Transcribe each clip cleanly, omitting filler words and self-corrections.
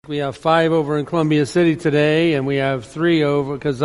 We have 5 over in Columbia City today, and we have 3 over because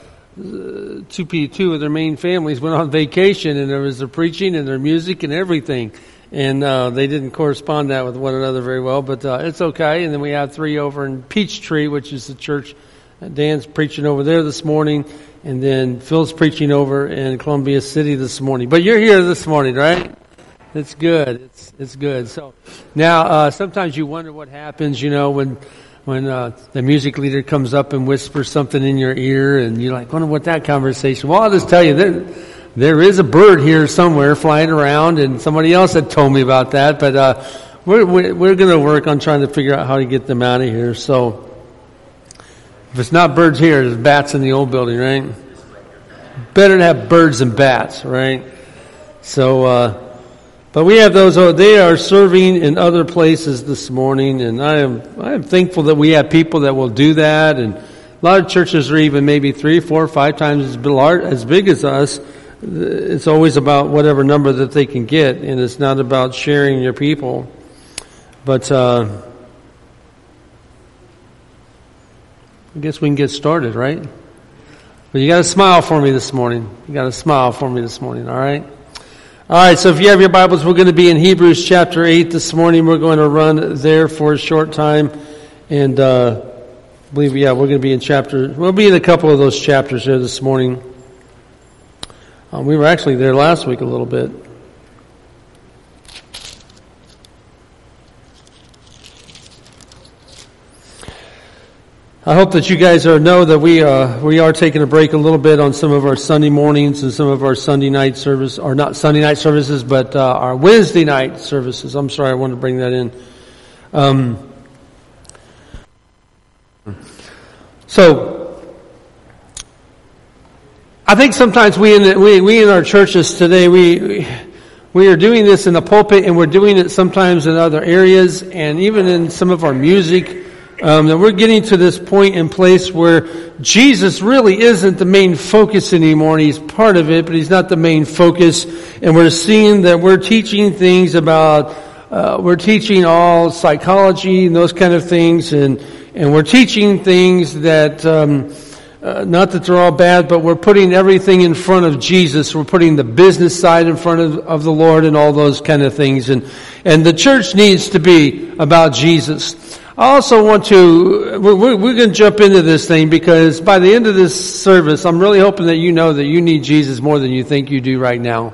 two of their main families went on vacation, and there was their preaching and their music and everything, and they didn't correspond that with one another very well, but it's okay. And then we have 3 over in Peachtree, which is the church. Dan's preaching over there this morning, and then Phil's preaching over in Columbia City this morning. But you're here this morning, right? It's good. It's good. So now, sometimes you wonder what happens, when the music leader comes up and whispers something in your ear, and you're like, wonder what that conversation. Well, I'll just tell you, there is a bird here somewhere flying around, and somebody else had told me about that. But we're going to work on trying to figure out how to get them out of here. So if it's not birds here, there's bats in the old building, right? Better to have birds than bats, right? So. But we have those, they are serving in other places this morning, and I am thankful that we have people that will do that, and a lot of churches are even maybe 3, 4, 5 times as big as us. It's always about whatever number that they can get, and it's not about sharing your people. But I guess we can get started, right? But you got to smile for me this morning. All right? All right, so if you have your Bibles, we're going to be in Hebrews chapter 8 this morning. We're going to run there for a short time. And we're going to be we'll be in a couple of those chapters there this morning. We were actually there last week a little bit. I hope that you guys know that we are taking a break a little bit on some of our Sunday mornings and some of our Sunday night service, or not Sunday night services, but our Wednesday night services. I'm sorry, I wanted to bring that in. So I think sometimes we in our churches today we are doing this in the pulpit, and we're doing it sometimes in other areas, and even in some of our music. That we're getting to this point in place where Jesus really isn't the main focus anymore, and He's part of it, but He's not the main focus. And we're seeing that we're teaching things about, we're teaching all psychology and those kind of things, and we're teaching things that, not that they're all bad, but we're putting everything in front of Jesus. We're putting the business side in front of the Lord and all those kind of things. And the church needs to be about Jesus. I also want to, we're going to jump into this thing, because by the end of this service, I'm really hoping that you know that you need Jesus more than you think you do right now.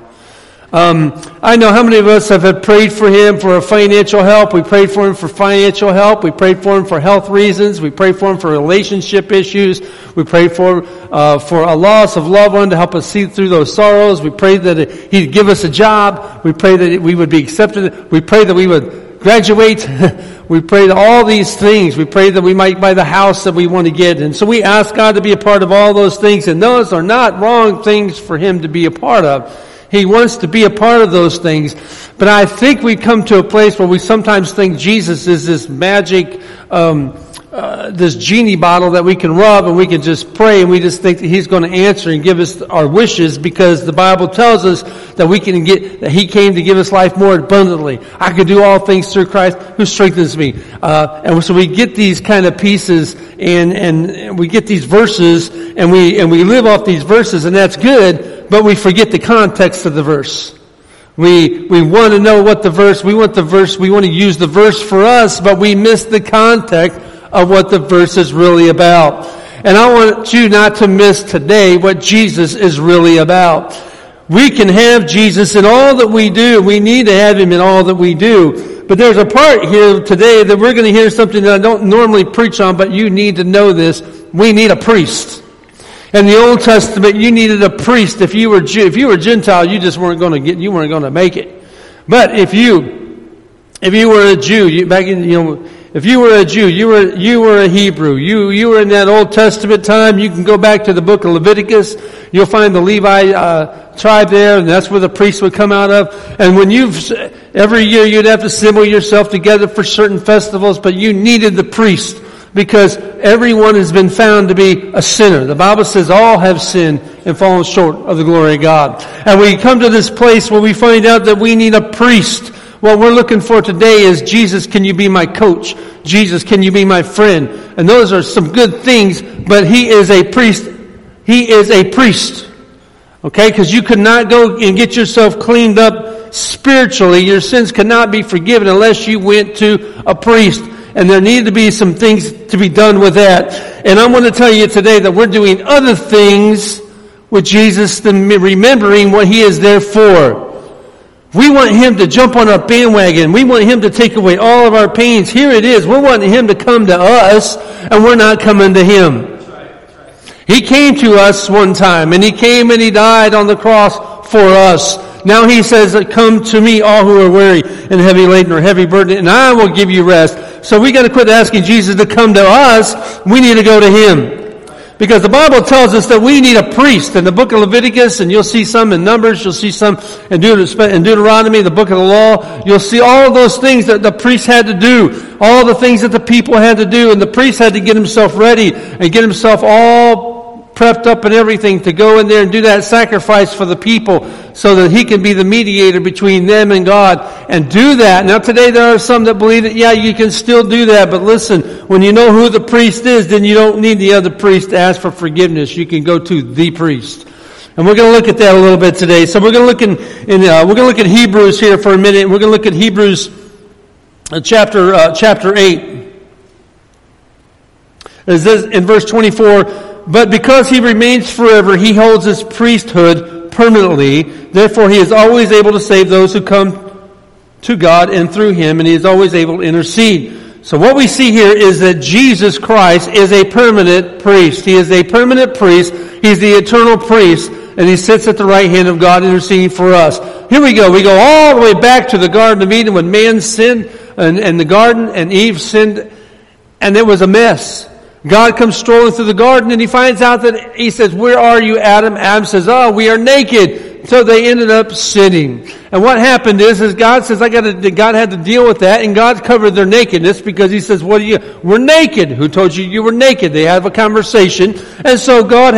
I know how many of us have prayed for him for financial help. We prayed for him for financial help. We prayed for him for health reasons. We prayed for him for relationship issues. We prayed for a loss of loved one to help us see through those sorrows. We prayed that he'd give us a job. We prayed that we would be accepted. We prayed that we would graduate. We prayed all these things. We prayed that we might buy the house that we want to get. And so we ask God to be a part of all those things. And those are not wrong things for him to be a part of. He wants to be a part of those things. But I think we come to a place where we sometimes think Jesus is this magic, this genie bottle that we can rub and we can just pray, and we just think that he's going to answer and give us our wishes, because the Bible tells us that that he came to give us life more abundantly. I can do all things through Christ who strengthens me. And so we get these kind of pieces, and we get these verses, and we live off these verses, and that's good. But we forget the context of the verse. We want to know what we want to use the verse for us, but we miss the context of what the verse is really about. And I want you not to miss today what Jesus is really about. We can have Jesus in all that we do. We need to have him in all that we do. But there's a part here today that we're going to hear something that I don't normally preach on, but you need to know this. We need a priest. In the Old Testament, you needed a priest. If you were Gentile, you just weren't going to make it. But if you were a Jew, if you were a Jew, you were a Hebrew. You were in that Old Testament time. You can go back to the book of Leviticus. You'll find the Levi tribe there, and that's where the priests would come out of. And every year you'd have to assemble yourself together for certain festivals, but you needed the priest, because everyone has been found to be a sinner. The Bible says all have sinned and fallen short of the glory of God. And we come to this place where we find out that we need a priest. What we're looking for today is, Jesus, can you be my coach? Jesus, can you be my friend? And those are some good things, but he is a priest. He is a priest. Okay? Because you could not go and get yourself cleaned up spiritually. Your sins cannot be forgiven unless you went to a priest. And there need to be some things to be done with that. And I want to tell you today that we're doing other things with Jesus than remembering what he is there for. We want him to jump on our bandwagon. We want him to take away all of our pains. Here it is. We're wanting him to come to us, and we're not coming to him. He came to us one time, and he came and he died on the cross for us. Now he says, come to me, all who are weary and heavy laden or heavy burdened, and I will give you rest. So we got to quit asking Jesus to come to us. We need to go to him. Because the Bible tells us that we need a priest. In the book of Leviticus, and you'll see some in Numbers, you'll see some in Deuteronomy, the book of the law, you'll see all of those things that the priest had to do, all the things that the people had to do, and the priest had to get himself ready and get himself all prepped up and everything to go in there and do that sacrifice for the people so that he can be the mediator between them and God and do that. Now today there are some that believe that, yeah, you can still do that, but listen, when you know who the priest is, then you don't need the other priest to ask for forgiveness. You can go to the priest. And we're going to look at that a little bit today. So we're going to look we're going to look at Hebrews here for a minute. We're going to look at Hebrews chapter 8. It says in verse 24, but because he remains forever, he holds his priesthood permanently. Therefore, he is always able to save those who come to God and through him, and he is always able to intercede. So what we see here is that Jesus Christ is a permanent priest. He is a permanent priest. He's the eternal priest, and he sits at the right hand of God interceding for us. Here we go. We go all the way back to the Garden of Eden when man sinned and the garden, and Eve sinned, and it was a mess. God comes strolling through the garden and he finds out that, he says, where are you, Adam? Adam says, oh, we are naked. So they ended up sinning. And what happened is God says, God had to deal with that, and God covered their nakedness because he says, we're naked. Who told you you were naked? They have a conversation. And so God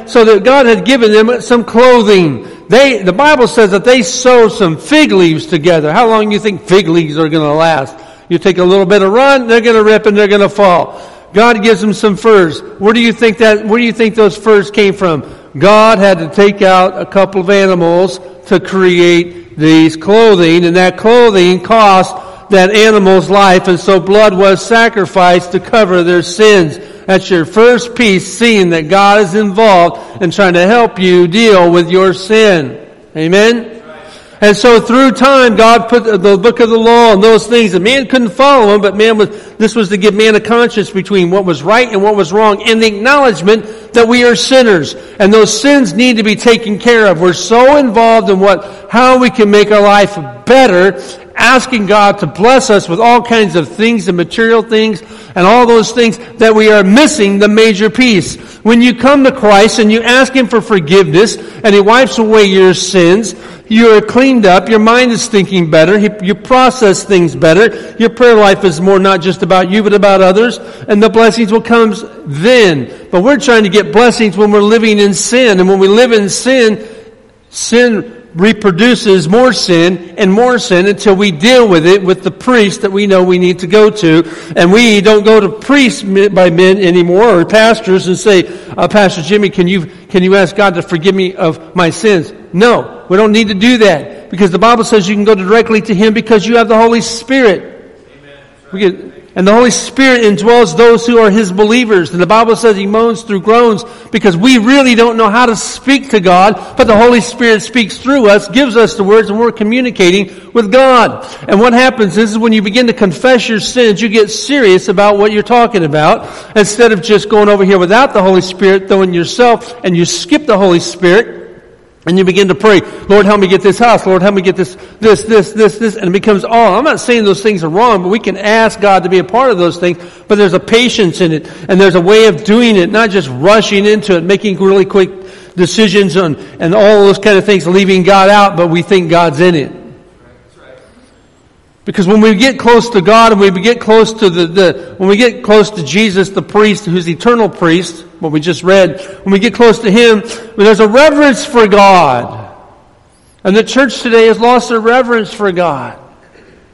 had given them some clothing. The Bible says that they sewed some fig leaves together. How long do you think fig leaves are going to last? You take a little bit of run, they're going to rip and they're going to fall. God gives them some furs. Where do you think those furs came from? God had to take out a couple of animals to create these clothing, and that clothing cost that animal's life, and so blood was sacrificed to cover their sins. That's your first piece, seeing that God is involved in trying to help you deal with your sin. Amen? And so through time, God put the book of the law and those things, and man couldn't follow them, but this was to give man a conscience between what was right and what was wrong, and the acknowledgement that we are sinners, and those sins need to be taken care of. We're so involved in how we can make our life better, asking God to bless us with all kinds of things and material things and all those things, that we are missing the major piece. When you come to Christ and you ask him for forgiveness and he wipes away your sins, you are cleaned up, your mind is thinking better, you process things better, your prayer life is more not just about you but about others, and the blessings will come then. But we're trying to get blessings when we're living in sin, and when we live in sin, sin reproduces more sin until we deal with it with the priest that we know we need to go to. And we don't go to priests by men anymore, or pastors, and say, Pastor Jimmy, can you ask God to forgive me of my sins? No, we don't need to do that, because the Bible says you can go directly to him because you have the Holy Spirit. Amen. And the Holy Spirit indwells those who are his believers. And the Bible says he moans through groans because we really don't know how to speak to God, but the Holy Spirit speaks through us, gives us the words, and we're communicating with God. And what happens is when you begin to confess your sins, you get serious about what you're talking about, instead of just going over here without the Holy Spirit, throwing yourself, and you skip the Holy Spirit. And you begin to pray, Lord, help me get this house. Lord, help me get this. And it becomes all. I'm not saying those things are wrong, but we can ask God to be a part of those things. But there's a patience in it. And there's a way of doing it, not just rushing into it, making really quick decisions and all those kind of things, leaving God out, but we think God's in it. Because when we get close to God, and we get close to when we get close to Jesus, the priest, who's eternal priest, what we just read, when we get close to him, there's a reverence for God. And the church today has lost their reverence for God.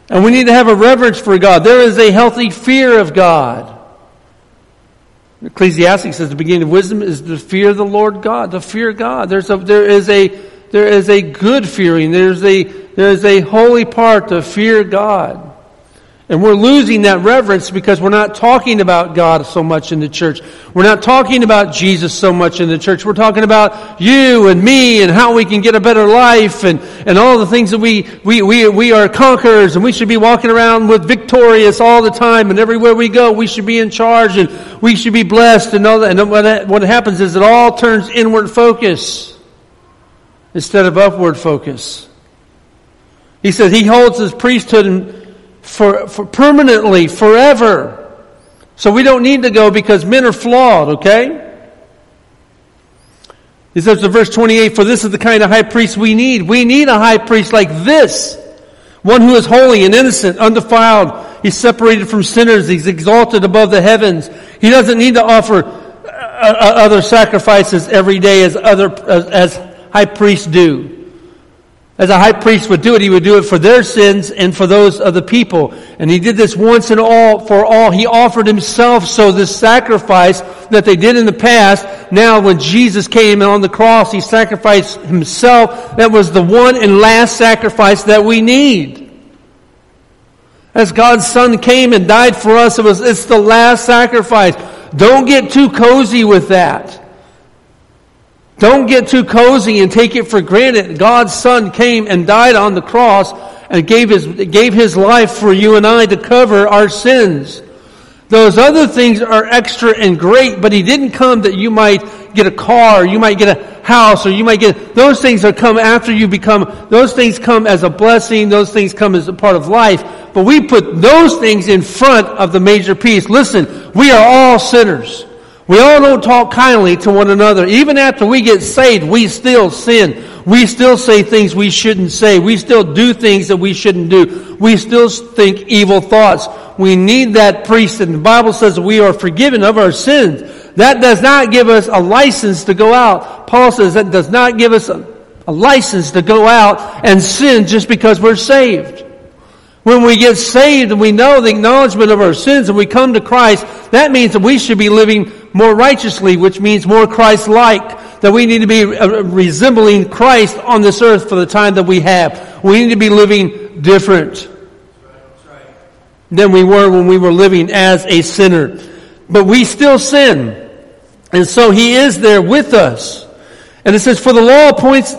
And we need to have a reverence for God. There is a healthy fear of God. Ecclesiastes says the beginning of wisdom is the fear of the Lord God, to fear God. There is a good fearing. There is a holy part to fear God. And we're losing that reverence because we're not talking about God so much in the church. We're not talking about Jesus so much in the church. We're talking about you and me and how we can get a better life and all the things that we are conquerors and we should be walking around with victorious all the time, and everywhere we go we should be in charge and we should be blessed and all that. And what happens is it all turns inward focus instead of upward focus. He says he holds his priesthood for permanently, forever. So we don't need to go because men are flawed, okay? He says in verse 28, for this is the kind of high priest we need. We need a high priest like this. One who is holy and innocent, undefiled. He's separated from sinners. He's exalted above the heavens. He doesn't need to offer other sacrifices every day as high priests do. As a high priest would do it, he would do it for their sins and for those of the people. And he did this once and all for all. He offered himself. So this sacrifice that they did in the past, now when Jesus came on the cross, he sacrificed himself. That was the one and last sacrifice that we need. As God's Son came and died for us, it's the last sacrifice. Don't get too cozy with that. Don't get too cozy and take it for granted. God's Son came and died on the cross and gave his life for you and I to cover our sins. Those other things are extra and great, but he didn't come that you might get a car, or you might get a house, or you might get, those things that come after you become, those things come as a blessing, those things come as a part of life, but we put those things in front of the major piece. Listen, we are all sinners. We all don't talk kindly to one another. Even after we get saved, we still sin. We still say things we shouldn't say. We still do things that we shouldn't do. We still think evil thoughts. We need that priest, and the Bible says we are forgiven of our sins. That does not give us a license to go out. Paul says that does not give us a license to go out and sin just because we're saved. When we get saved and we know the acknowledgement of our sins and we come to Christ, that means that we should be living more righteously, which means more Christ-like, that we need to be resembling Christ on this earth for the time that we have. We need to be living different than we were when we were living as a sinner. But we still sin. And so he is there with us. And it says, for the law appoints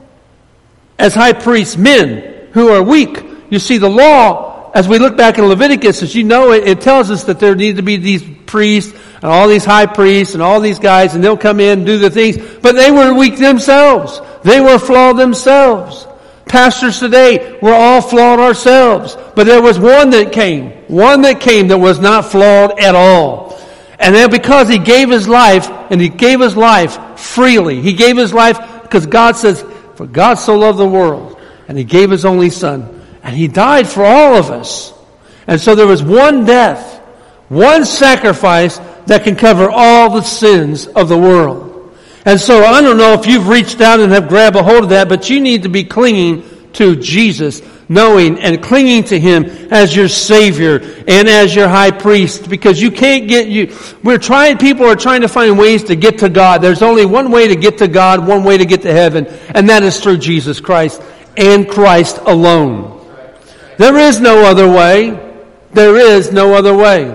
as high priests men who are weak. You see, the law, as we look back in Leviticus, as you know, it tells us that there need to be these priests and all these high priests and all these guys, and they'll come in and do the things. But they were weak themselves. They were flawed themselves. Pastors today, we're all flawed ourselves. But there was one that came that was not flawed at all. And then because he gave his life, and he gave his life freely. He gave his life because God says, for God so loved the world, and he gave his only Son. And he died for all of us. And so there was one death, one sacrifice that can cover all the sins of the world. And so I don't know if you've reached out and have grabbed a hold of that, but you need to be clinging to Jesus, knowing and clinging to him as your Savior and as your high priest, because you can't people are trying to find ways to get to God. There's only one way to get to God, one way to get to heaven, and that is through Jesus Christ and Christ alone. There is no other way. There is no other way.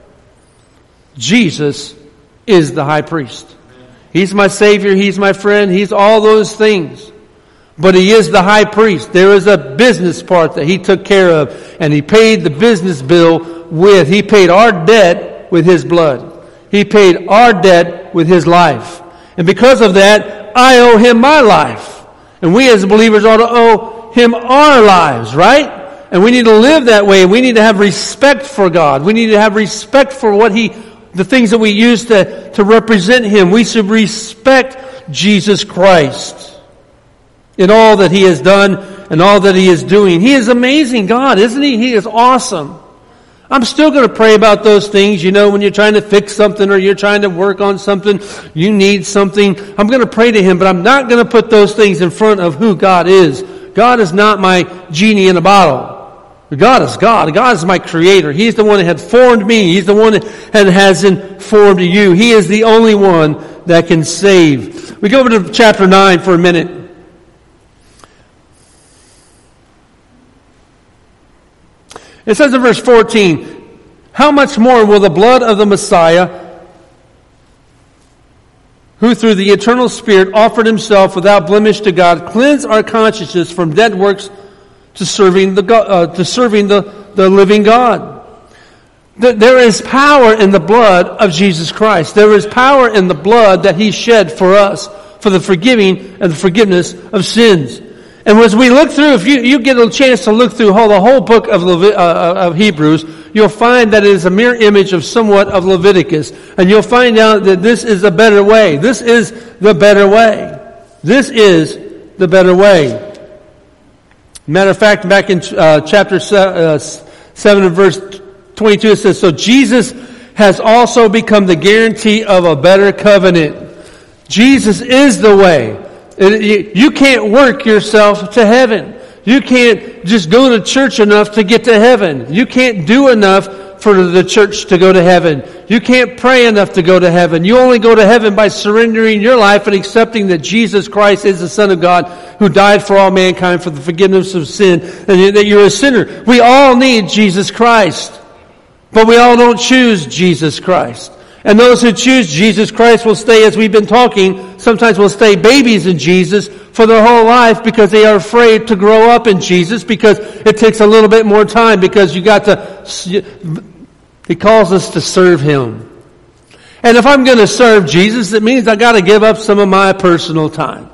Jesus is the high priest. He's my Savior. He's my friend. He's all those things. But he is the high priest. There is a business part that he took care of. And he paid the business bill he paid our debt with his blood. He paid our debt with his life. And because of that, I owe him my life. And we as believers ought to owe him our lives, right? And we need to live that way. We need to have respect for God. We need to have respect for the things that we use to represent him. We should respect Jesus Christ in all that he has done and all that he is doing. He is amazing God, isn't he? He is awesome. I'm still going to pray about those things. You know, when you're trying to fix something or you're trying to work on something, you need something. I'm going to pray to him, but I'm not going to put those things in front of who God is. God is not my genie in a bottle. God is God. God is my creator. He's the one that had formed me. He's the one that has informed you. He is the only one that can save. We go over to chapter 9 for a minute. It says in verse 14, how much more will the blood of the Messiah, who through the eternal Spirit offered himself without blemish to God, cleanse our consciences from dead works to serving the living God. There is power in the blood of Jesus Christ. There is power in the blood that He shed for us, for the forgiving and the forgiveness of sins. And as we look through, if you get a chance to look through the whole book of Hebrews, you'll find that it is a mere image of somewhat of Leviticus. And you'll find out that this is a better way. This is the better way. This is the better way. Matter of fact, back in chapter 7 and verse 22, it says, so Jesus has also become the guarantee of a better covenant. Jesus is the way. You can't work yourself to heaven. You can't just go to church enough to get to heaven. You can't do enough for the church to go to heaven. You can't pray enough to go to heaven. You only go to heaven by surrendering your life and accepting that Jesus Christ is the Son of God who died for all mankind for the forgiveness of sin, and that you're a sinner. We all need Jesus Christ, but we all don't choose Jesus Christ. And those who choose Jesus Christ will stay, as we've been talking, sometimes will stay babies in Jesus for their whole life because they are afraid to grow up in Jesus, because it takes a little bit more time, because you got to, He calls us to serve Him. And if I'm going to serve Jesus, it means I got to give up some of my personal time.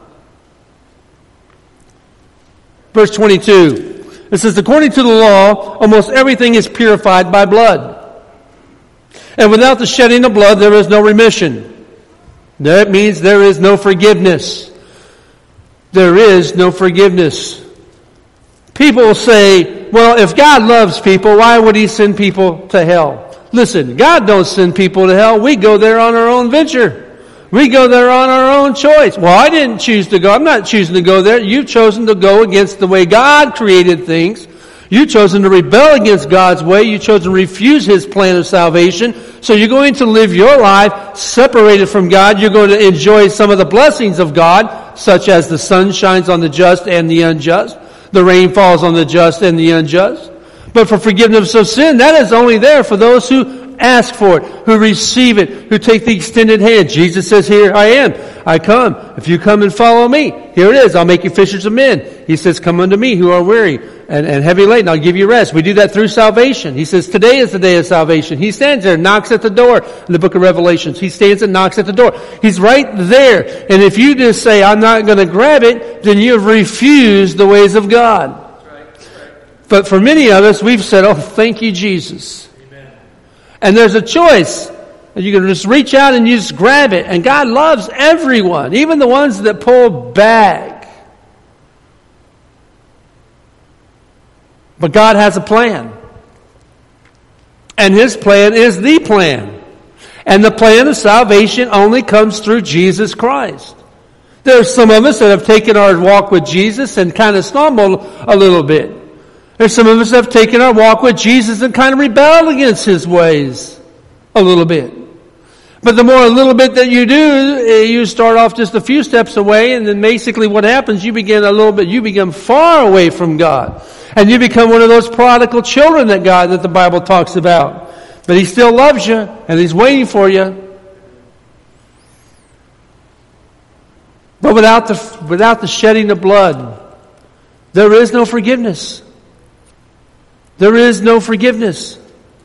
Verse 22, it says, according to the law, almost everything is purified by blood. And without the shedding of blood, there is no remission. That means there is no forgiveness. There is no forgiveness. People will say, well, if God loves people, why would He send people to hell? Listen, God don't send people to hell. We go there on our own venture. We go there on our own choice. Well, I didn't choose to go. I'm not choosing to go there. You've chosen to go against the way God created things. You've chosen to rebel against God's way. You've chosen to refuse His plan of salvation. So you're going to live your life separated from God. You're going to enjoy some of the blessings of God, such as the sun shines on the just and the unjust. The rain falls on the just and the unjust. But for forgiveness of sin, that is only there for those who ask for it, who receive it, who take the extended hand. Jesus says, here I am. I come. If you come and follow me, here it is. I'll make you fishers of men. He says, come unto me who are weary and heavy laden. I'll give you rest. We do that through salvation. He says, today is the day of salvation. He stands there, knocks at the door in the book of Revelations. He stands and knocks at the door. He's right there. And if you just say, I'm not going to grab it, then you have refused the ways of God. But for many of us, we've said, oh, thank you, Jesus. Amen. And there's a choice. You can just reach out and you just grab it. And God loves everyone, even the ones that pull back. But God has a plan. And His plan is the plan. And the plan of salvation only comes through Jesus Christ. There's some of us that have taken our walk with Jesus and kind of stumbled a little bit. There's some of us that have taken our walk with Jesus and kind of rebelled against His ways a little bit. But the more a little bit that you do, you start off just a few steps away, and then basically what happens, you become far away from God. And you become one of those prodigal children that the Bible talks about. But He still loves you, and He's waiting for you. But without the shedding of blood, there is no forgiveness. There is no forgiveness.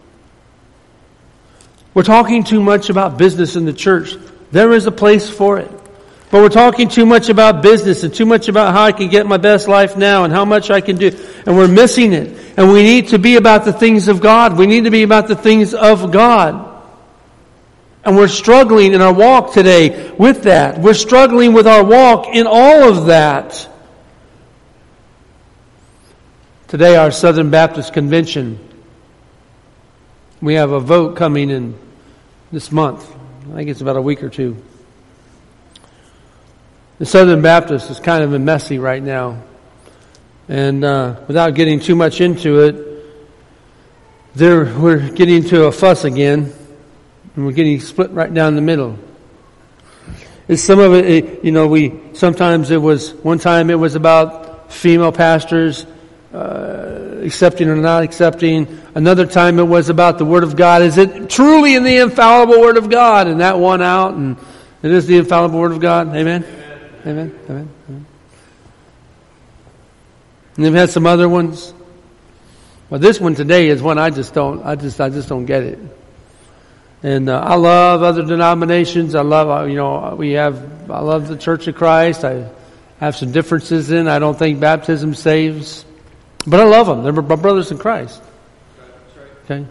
We're talking too much about business in the church. There is a place for it. But we're talking too much about business and too much about how I can get my best life now and how much I can do. And we're missing it. And we need to be about the things of God. We need to be about the things of God. And we're struggling in our walk today with that. We're struggling with our walk in all of that. Today, our Southern Baptist Convention, we have a vote coming in this month. I think it's about a week or two. The Southern Baptist is kind of messy right now. And without getting too much into it, we're getting to a fuss again, and we're getting split right down the middle. It's some of it, one time it was about female pastors accepting or not accepting. Another time it was about the Word of God. Is it truly in the infallible Word of God? And that won out, and it is the infallible Word of God. Amen? Amen? Amen? Amen? And they've had some other ones. Well, this one today is one I just don't get it. And I love other denominations. I love the Church of Christ. I have some differences in. I don't think baptism saves. But I love them. They're my brothers in Christ. Okay?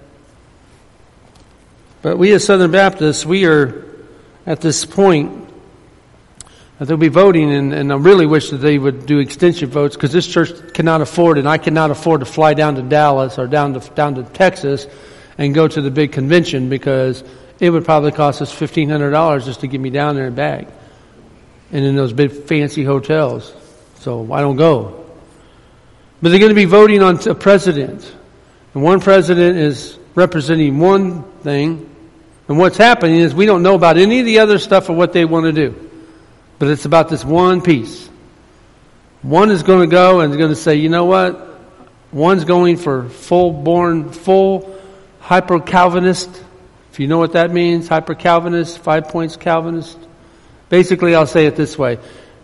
But we as Southern Baptists, we are at this point that they'll be voting, and I really wish that they would do extension votes, because this church cannot afford, and I cannot afford to fly down to Dallas or down to Texas and go to the big convention, because it would probably cost us $1,500 just to get me down there and back, and in those big fancy hotels. So I don't go. But they're going to be voting on a president, and one president is representing one thing, and what's happening is we don't know about any of the other stuff or what they want to do. But it's about this one piece. One is going to go and is going to say, you know what? One's going for full hyper-Calvinist. If you know what that means, hyper-Calvinist, 5 points Calvinist. Basically, I'll say it this way.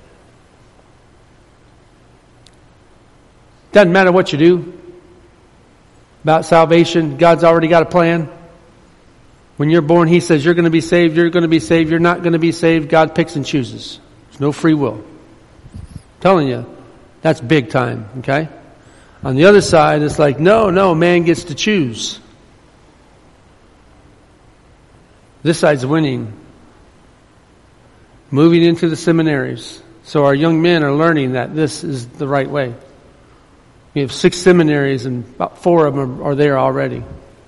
Doesn't matter what you do about salvation. God's already got a plan. When you're born, He says you're going to be saved, you're going to be saved, you're not going to be saved. God picks and chooses. There's no free will. I'm telling you, that's big time, okay? On the other side, it's like, no, man gets to choose. This side's winning. Moving into the seminaries. So our young men are learning that this is the right way. We have 6 seminaries, and about 4 of them are there already.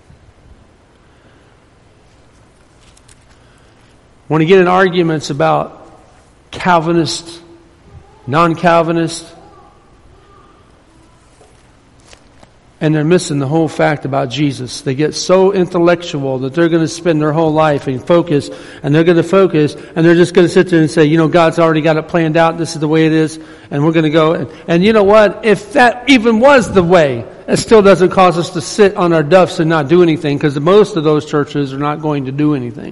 Want to get in arguments about Calvinist, non-Calvinist, and they're missing the whole fact about Jesus. They get so intellectual that they're going to spend their whole life and focus, and they're just going to sit there and say, God's already got it planned out, this is the way it is, and we're going to go. And you know what? If that even was the way, it still doesn't cause us to sit on our duffs and not do anything, because most of those churches are not going to do anything.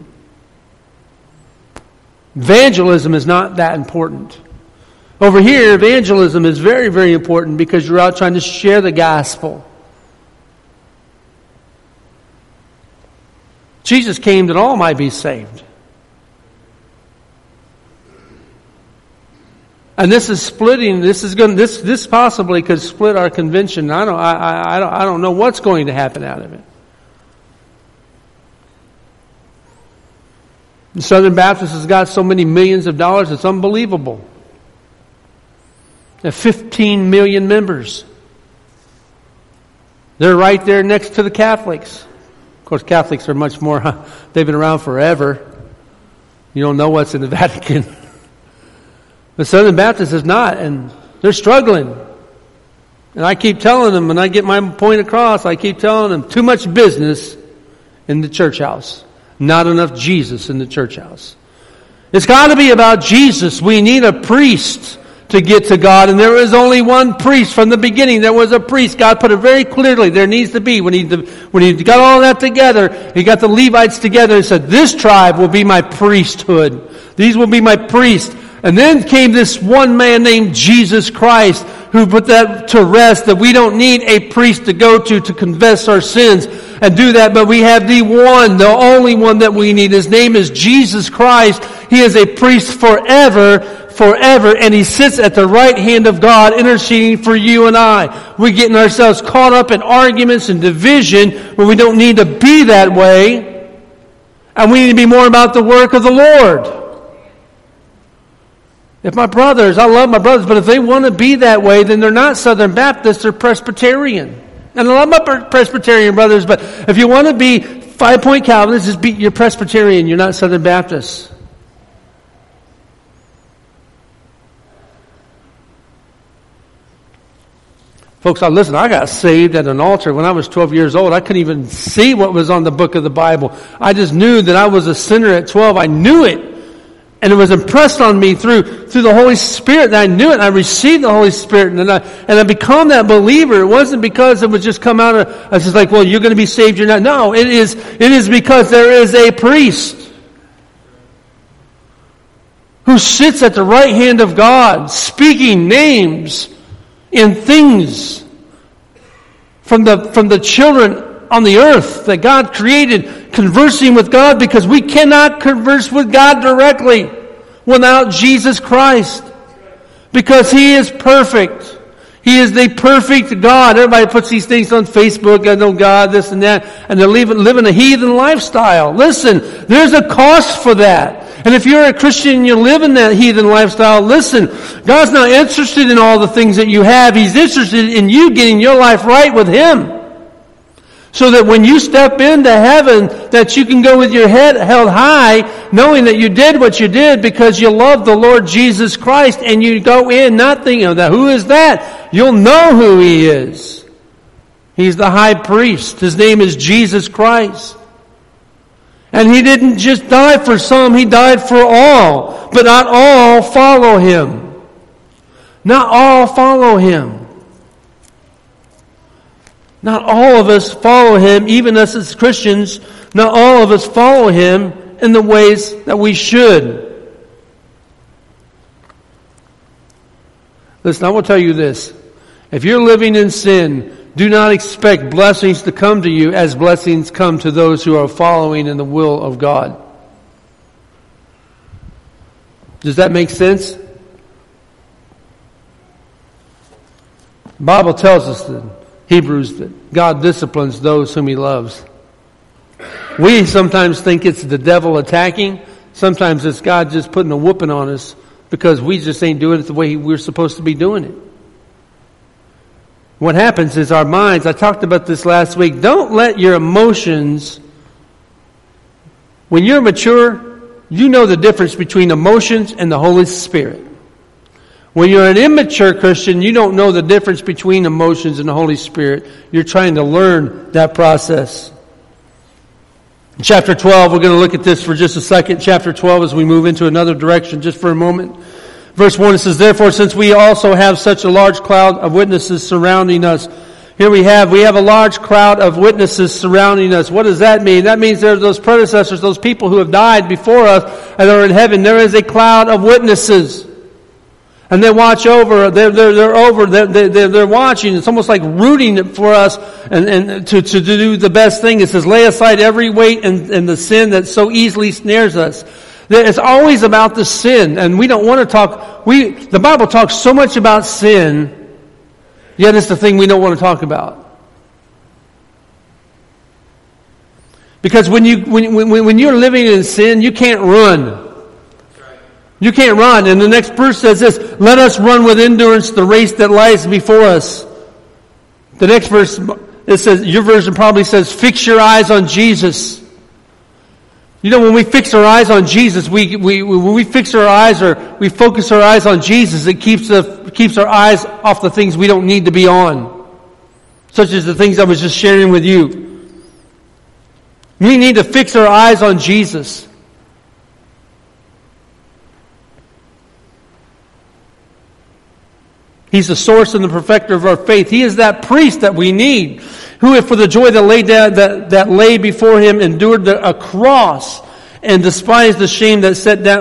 Evangelism is not that important. Over here, evangelism is very, very important, because you're out trying to share the gospel. Jesus came that all might be saved. And this is splitting. This possibly could split our convention. I don't know what's going to happen out of it. The Southern Baptist has got so many millions of dollars, it's unbelievable. They have 15 million members. They're right there next to the Catholics. Of course, Catholics are much more, they've been around forever. You don't know what's in the Vatican. The Southern Baptist is not, and they're struggling. And I keep telling them, when I get my point across, I keep telling them, too much business in the church house. Not enough Jesus in the church house. It's got to be about Jesus. We need a priest to get to God, and there is only one priest from the beginning. There was a priest. God put it very clearly. There needs to be. When he got all that together, He got the Levites together and said, this tribe will be my priesthood. These will be my priests. And then came this one man named Jesus Christ, who put that to rest, that we don't need a priest to go to confess our sins and do that, but we have the only one that we need. His name is Jesus Christ. He is a priest forever, and He sits at the right hand of God interceding for you and I. We're getting ourselves caught up in arguments and division when we don't need to be that way, and we need to be more about the work of the Lord. If my brothers, I love my brothers, but if they want to be that way, then they're not Southern Baptists, they're Presbyterian. And I love my Presbyterian brothers, but if you want to be 5 point Calvinists, you're Presbyterian, you're not Southern Baptists. Folks, listen, I got saved at an altar when I was 12 years old. I couldn't even see what was on the book of the Bible. I just knew that I was a sinner at 12. I knew it. And it was impressed on me through the Holy Spirit. And I knew it. And I received the Holy Spirit. And I become that believer. It wasn't because it would just come out of, I was just like, well, you're going to be saved, you're not. No, it is because there is a priest who sits at the right hand of God, speaking names and things from the children on the earth that God created, conversing with God, because we cannot converse with God directly without Jesus Christ, because He is perfect. He is the perfect God. Everybody puts these things on Facebook, I know God, this and that, and they're living a heathen lifestyle. Listen, there's a cost for that. And if you're a Christian and you live in that heathen lifestyle, listen, God's not interested in all the things that you have. He's interested in you getting your life right with Him. So that when you step into heaven, that you can go with your head held high, knowing that you did what you did because you love the Lord Jesus Christ, and you go in not thinking of that. Who is that? You'll know who He is. He's the high priest. His name is Jesus Christ. And He didn't just die for some, He died for all. But not all follow Him. Not all follow Him. Not all of us follow Him, even us as Christians. Not all of us follow Him in the ways that we should. Listen, I will tell you this. If you're living in sin, do not expect blessings to come to you as blessings come to those who are following in the will of God. Does that make sense? The Bible tells us in Hebrews that God disciplines those whom He loves. We sometimes think it's the devil attacking. Sometimes it's God just putting a whooping on us because we just ain't doing it the way we're supposed to be doing it. What happens is our minds, I talked about this last week, don't let your emotions, when you're mature, you know the difference between emotions and the Holy Spirit. When you're an immature Christian, you don't know the difference between emotions and the Holy Spirit. You're trying to learn that process. In chapter 12, we're going to look at this for just a second. Chapter 12, as we move into another direction, just for a moment. Verse 1, it says, therefore, since we also have such a large cloud of witnesses surrounding us. Here we have a large crowd of witnesses surrounding us. What does that mean? That means there's those predecessors, those people who have died before us and are in heaven. There is a cloud of witnesses. And they watch over, they're watching. It's almost like rooting for us and to do the best thing. It says, lay aside every weight and the sin that so easily snares us. It's always about the sin, and we don't want to talk. The Bible talks so much about sin, yet it's the thing we don't want to talk about. Because when you're living in sin, you can't run. You can't run. And the next verse says this: "Let us run with endurance the race that lies before us." The next verse, it says, your version probably says, "Fix your eyes on Jesus." You know, when we fix our eyes on Jesus, when we fix our eyes or we focus our eyes on Jesus, it keeps our eyes off the things we don't need to be on. Such as the things I was just sharing with you. We need to fix our eyes on Jesus. He's the source and the perfecter of our faith. He is that priest that we need, who, for the joy that lay before Him, endured a cross and despised the shame that set down.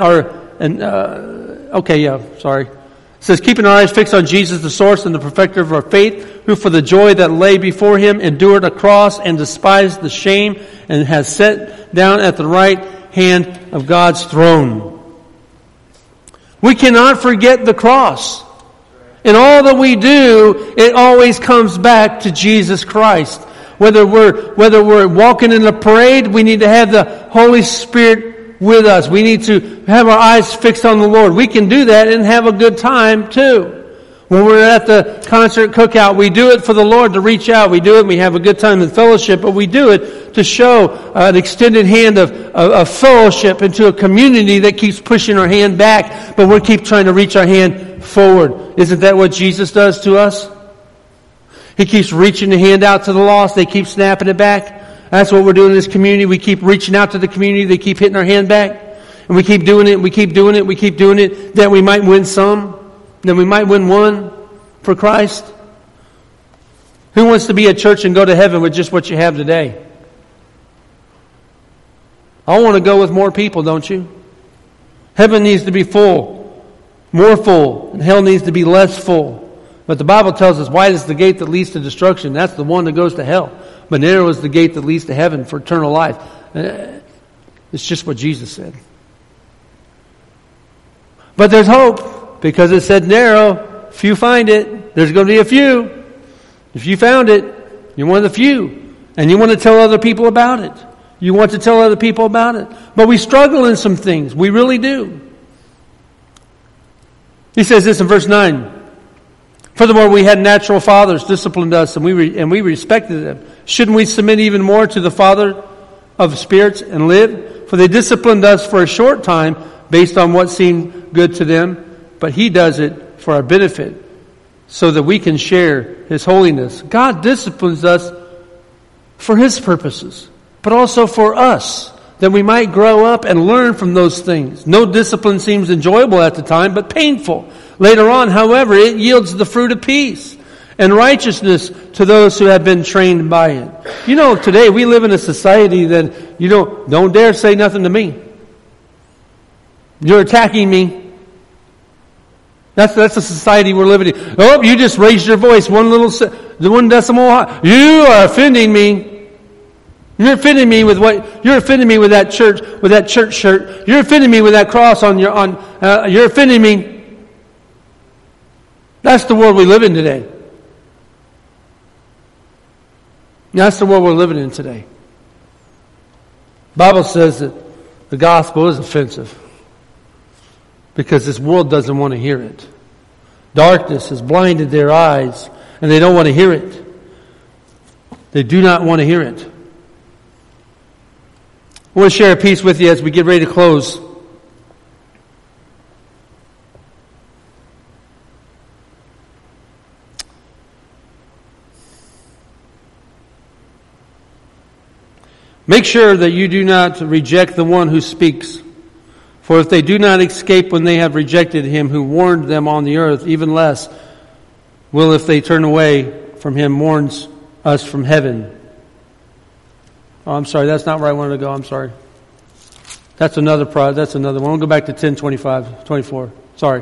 It says, keeping our eyes fixed on Jesus, the source and the perfecter of our faith, who, for the joy that lay before Him, endured a cross and despised the shame, and has sat down at the right hand of God's throne. We cannot forget the cross. In all that we do, it always comes back to Jesus Christ. Whether we're walking in a parade, we need to have the Holy Spirit with us. We need to have our eyes fixed on the Lord. We can do that and have a good time too. When we're at the concert cookout, we do it for the Lord to reach out. We do it and we have a good time in fellowship, but we do it to show an extended hand of fellowship into a community that keeps pushing our hand back, but we keep trying to reach our hand forward. Isn't that what Jesus does to us? He keeps reaching the hand out to the lost. They keep snapping it back. That's what we're doing in this community. We keep reaching out to the community. They keep hitting our hand back. And we keep doing it, we keep doing it, we keep doing it. That we might win some. Then we might win one for Christ. Who wants to be at church and go to heaven with just what you have today? I want to go with more people, don't you? Heaven needs to be full, more full, and hell needs to be less full. But the Bible tells us, wide is the gate that leads to destruction. That's the one that goes to hell. But narrow is the gate that leads to heaven for eternal life. It's just what Jesus said. But there's hope, because it said narrow, few find it. There's going to be a few. If you found it, you're one of the few. And you want to tell other people about it. You want to tell other people about it. But we struggle in some things. We really do. He says this in verse 9. Furthermore, we had natural fathers disciplined us, and we respected them. Shouldn't we submit even more to the Father of spirits and live? For they disciplined us for a short time based on what seemed good to them, but He does it for our benefit, so that we can share His holiness. God disciplines us for His purposes, but also for us, that we might grow up and learn from those things. No discipline seems enjoyable at the time, but painful. Later on, however, it yields the fruit of peace and righteousness to those who have been trained by it. You know, today we live in a society that, don't dare say nothing to me. You're attacking me. That's the society we're living in. Oh, you just raised your voice one decimal high. You are offending me. You're offending me with that church shirt. You're offending me with that cross you're offending me. That's the world we live in today. That's the world we're living in today. The Bible says that the gospel is offensive because this world doesn't want to hear it. Darkness has blinded their eyes, and they don't want to hear it. They do not want to hear it. I want to share a piece with you as we get ready to close. Make sure that you do not reject the one who speaks. For if they do not escape when they have rejected him who warned them on the earth, even less will, if they turn away from him, warns us from heaven. Oh, I'm sorry, that's not where I wanted to go. I'm sorry. That's another one. We'll go back to 10:24. Sorry.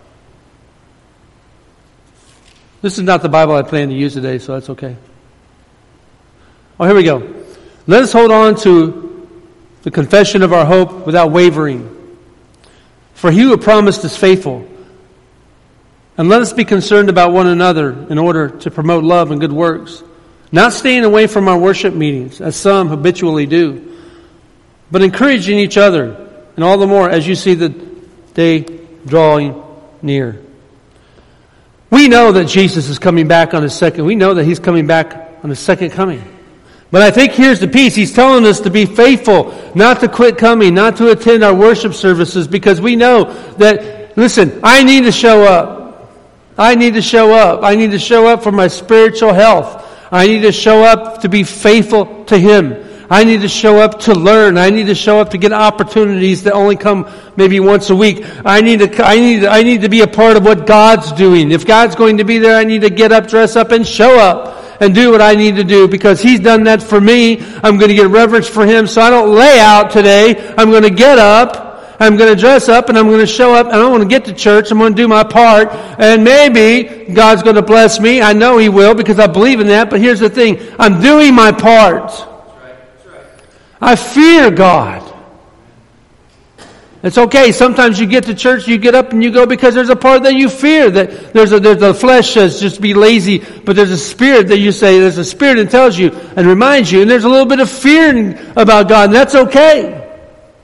This is not the Bible I plan to use today, so that's okay. Oh, here we go. Let us hold on to the confession of our hope without wavering. For he who promised is faithful. And let us be concerned about one another in order to promote love and good works. Not staying away from our worship meetings, as some habitually do, but encouraging each other, and all the more as you see the day drawing near. We know that Jesus is coming back on His second. We know that He's coming back on His second coming. But I think here's the piece. He's telling us to be faithful, not to quit coming, not to attend our worship services, because we know that, listen, I need to show up. I need to show up. I need to show up for my spiritual health. I need to show up to be faithful to Him. I need to show up to learn. I need to show up to get opportunities that only come maybe once a week. I need to be a part of what God's doing. If God's going to be there, I need to get up, dress up, and show up and do what I need to do, because He's done that for me. I'm going to get reverence for Him, so I don't lay out today. I'm going to get up, I'm going to dress up, and I'm going to show up, and I'm going to get to church. I'm going to do my part, and maybe God's going to bless me. I know He will, because I believe in that, but here's the thing. I'm doing my part. That's right. I fear God. It's okay. Sometimes you get to church, you get up and you go because there's a part that you fear. That there's the flesh says just be lazy, but there's a spirit that you say, there's a spirit that tells you and reminds you, and there's a little bit of fear about God, and that's okay.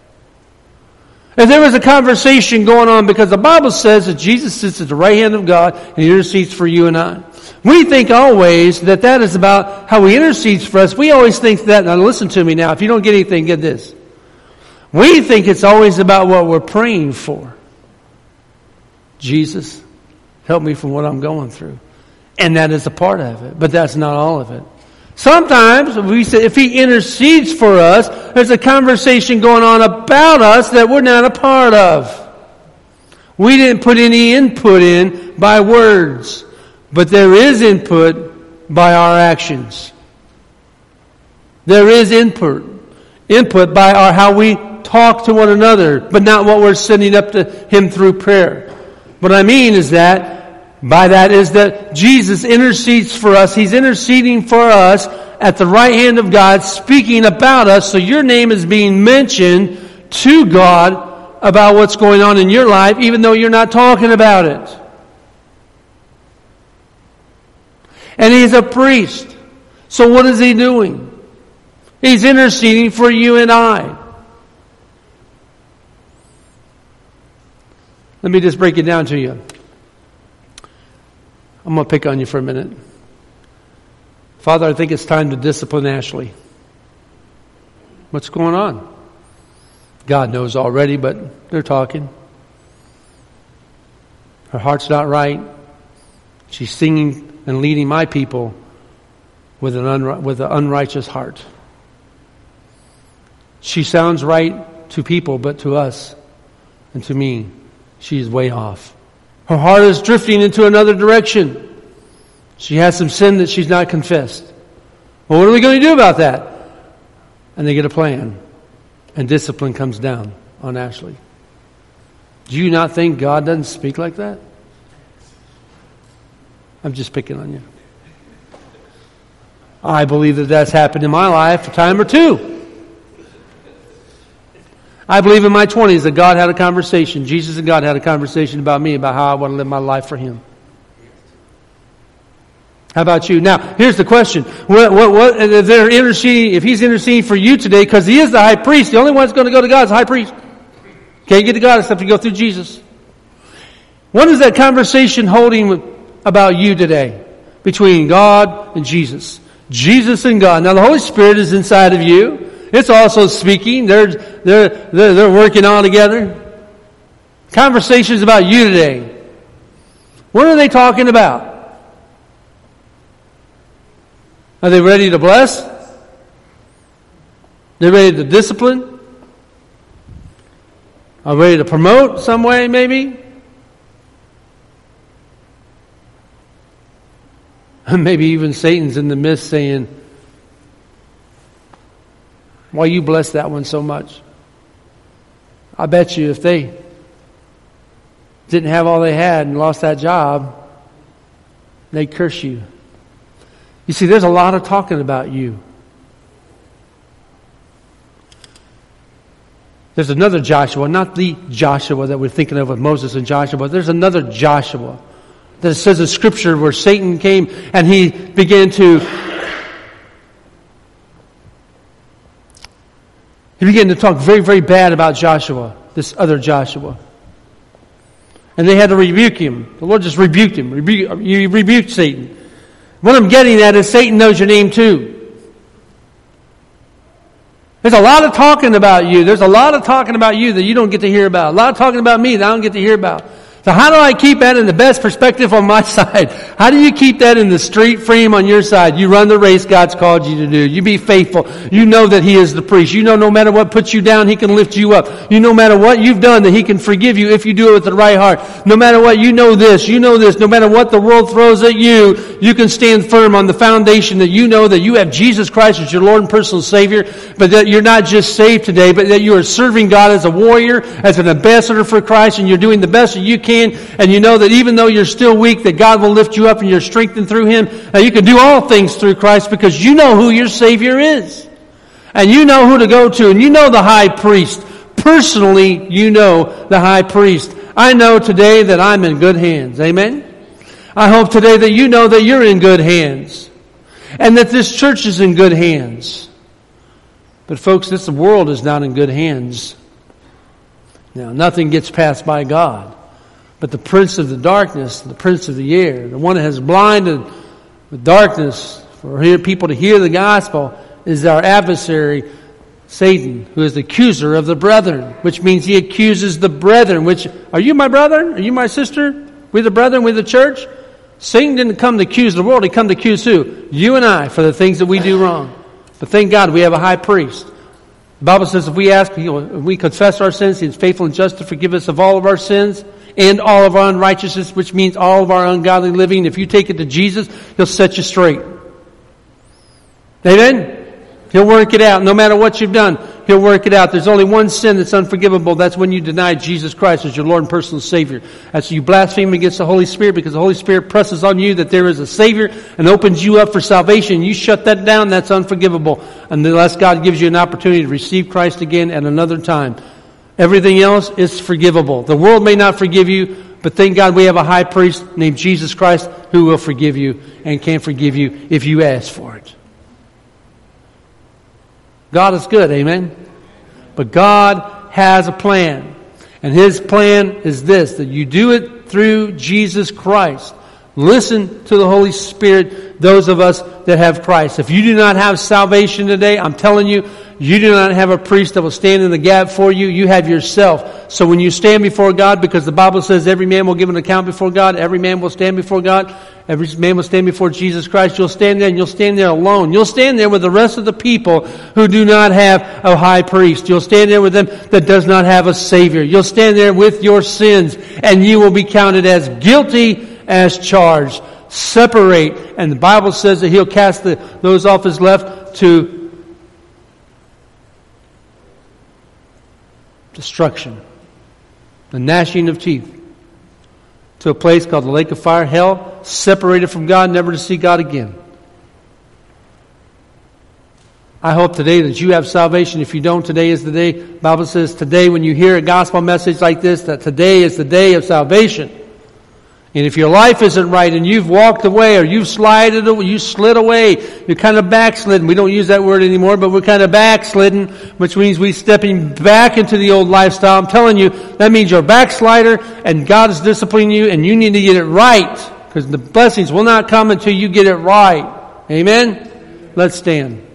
If there was a conversation going on, because the Bible says that Jesus sits at the right hand of God and He intercedes for you and I. We think always that is about how He intercedes for us. We always think that. Now listen to me now. If you don't get anything, get this. We think it's always about what we're praying for. Jesus, help me from what I'm going through. And that is a part of it, but that's not all of it. Sometimes we say if He intercedes for us, there's a conversation going on about us that we're not a part of. We didn't put any input in by words, but there is input by our actions. There is input by our how we talk to one another, but not what we're sending up to Him through prayer. What I mean is that Jesus intercedes for us. He's interceding for us at the right hand of God, speaking about us, so your name is being mentioned to God about what's going on in your life, even though you're not talking about it. And He's a priest. So what is He doing? He's interceding for you and I. Let me just break it down to you. I'm going to pick on you for a minute. Father, I think it's time to discipline Ashley. What's going on? God knows already, but they're talking. Her heart's not right. She's singing and leading my people with an unrighteous heart. She sounds right to people, but to us and to me, she is way off. Her heart is drifting into another direction. She has some sin that she's not confessed. Well, what are we going to do about that? And they get a plan. And discipline comes down on Ashley. Do you not think God doesn't speak like that? I'm just picking on you. I believe that that's happened in my life a time or two. I believe in my 20s that God had a conversation. Jesus and God had a conversation about me, about how I want to live my life for Him. How about you? Now, here's the question. What if they're interceding, if He's interceding for you today, because He is the high priest, the only one that's going to go to God is the high priest. Can't get to God except to go through Jesus. What is that conversation holding about you today? Between God and Jesus. Jesus and God. Now, the Holy Spirit is inside of you. It's also speaking. They're working all together. Conversations about you today. What are they talking about? Are they ready to bless? They're ready to discipline? Are they ready to promote some way, maybe? Maybe even Satan's in the midst saying, why you bless that one so much? I bet you if they didn't have all they had and lost that job, they'd curse you. You see, there's a lot of talking about you. There's another Joshua, not the Joshua that we're thinking of with Moses and Joshua, but there's another Joshua that says in Scripture where Satan came and he began to talk very, very bad about Joshua, this other Joshua. And they had to rebuke him. The Lord just rebuked him. He rebuked Satan. What I'm getting at is Satan knows your name too. There's a lot of talking about you. There's a lot of talking about you that you don't get to hear about. A lot of talking about me that I don't get to hear about. So how do I keep that in the best perspective on my side? How do you keep that in the straight frame on your side? You run the race God's called you to do. You be faithful. You know that He is the priest. You know no matter what puts you down, He can lift you up. You know no matter what you've done that He can forgive you if you do it with the right heart. No matter what, you know this. No matter what the world throws at you, you can stand firm on the foundation that you know that you have Jesus Christ as your Lord and personal Savior, but that you're not just saved today, but that you are serving God as a warrior, as an ambassador for Christ, and you're doing the best that you can. And you know that even though you're still weak, that God will lift you up and you're strengthened through Him. And you can do all things through Christ because you know who your Savior is. And you know who to go to. And you know the high priest. Personally, you know the high priest. I know today that I'm in good hands. Amen? I hope today that you know that you're in good hands. And that this church is in good hands. But folks, this world is not in good hands. Now, nothing gets passed by God. But the prince of the darkness, the prince of the air, the one that has blinded with darkness for people to hear the gospel, is our adversary, Satan, who is the accuser of the brethren, which means he accuses the brethren. Which, are you my brethren? Are you my sister? We the brethren? We the church? Satan didn't come to accuse the world. He come to accuse who? You and I, for the things that we do wrong. But thank God we have a high priest. The Bible says if we confess our sins, He is faithful and just to forgive us of all of our sins and all of our unrighteousness, which means all of our ungodly living. If you take it to Jesus, He'll set you straight. Amen? He'll work it out. No matter what you've done, He'll work it out. There's only one sin that's unforgivable. That's when you deny Jesus Christ as your Lord and personal Savior. That's you blaspheme against the Holy Spirit, because the Holy Spirit presses on you that there is a Savior and opens you up for salvation. You shut that down, that's unforgivable. Unless God gives you an opportunity to receive Christ again at another time. Everything else is forgivable. The world may not forgive you, but thank God we have a high priest named Jesus Christ who will forgive you and can forgive you if you ask for it. God is good, amen? But God has a plan. And His plan is this, that you do it through Jesus Christ. Listen to the Holy Spirit, those of us that have Christ. If you do not have salvation today, I'm telling you, you do not have a priest that will stand in the gap for you. You have yourself. So when you stand before God, because the Bible says every man will give an account before God, every man will stand before God, every man will stand before Jesus Christ, you'll stand there and you'll stand there alone. You'll stand there with the rest of the people who do not have a high priest. You'll stand there with them that does not have a Savior. You'll stand there with your sins and you will be counted as guilty as charged. Separate. And the Bible says that He'll cast those off His left to destruction, the gnashing of teeth, to a place called the lake of fire, hell, separated from God, never to see God again. I hope today that you have salvation. If you don't, today is the day. The Bible says today, when you hear a gospel message like this, that today is the day of salvation. And if your life isn't right and you've walked away or you slid away, you're kind of backslidden. We don't use that word anymore, but we're kind of backslidden, which means we're stepping back into the old lifestyle. I'm telling you, that means you're a backslider and God is disciplining you and you need to get it right, because the blessings will not come until you get it right. Amen? Let's stand.